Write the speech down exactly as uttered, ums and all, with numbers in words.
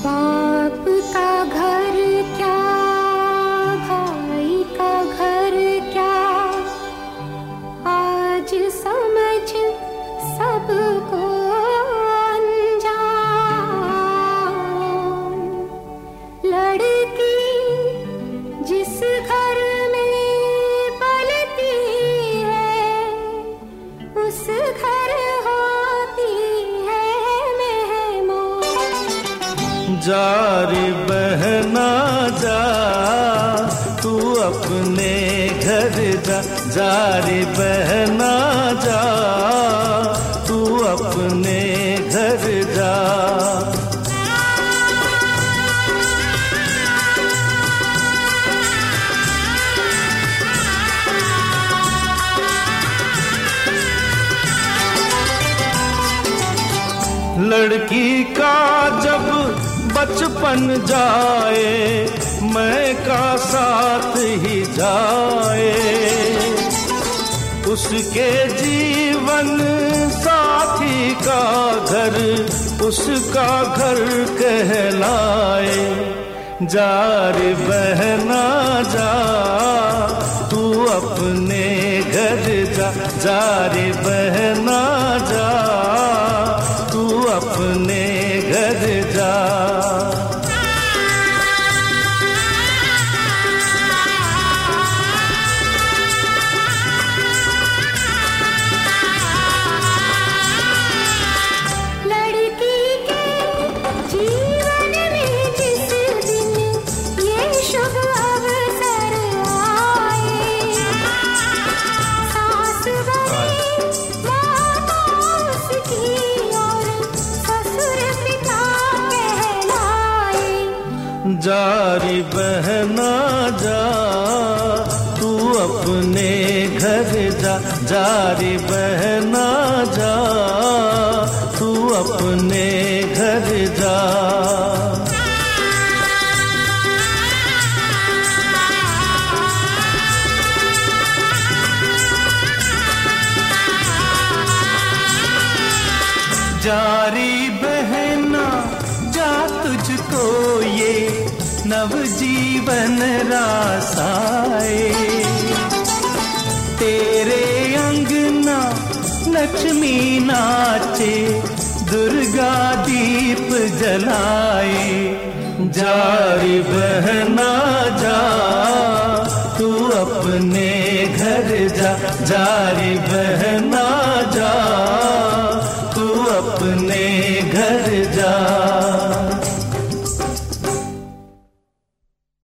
बाप का घर क्या, भाई का घर क्या, आज समझ सबको अनजान। लड़की जिस घर में पलती है, उस घर होती है मेहमान। जा रे बहना जा, तू अपने घर जा। जा रे बहना जा, तू अपने घर जा। लड़की का जब बचपन जाए, मैं का साथ ही जाए। उसके जीवन साथी का घर उसका घर कहलाए। जा रे बहना जा, तू अपने घर जा। जा रे बहना जा, तू अपने घर जा। लड़की के जीवन में जिस दिन ये शुभ अवसर आए, सास बने माता की और ससुर पिता कहलाए। जा रे बहना जा, तू अपने घर जा। जा रे बहना जा, तू अपने घर जा। जा रे बहना जा, तुझको ये नवजीवन रासाए। तेरे अंगना लक्ष्मी नाचे, दुर्गा दीप जलाए। जा रे बहना जा, तू अपने घर जा। जा रे बहना जा, तू अपने घर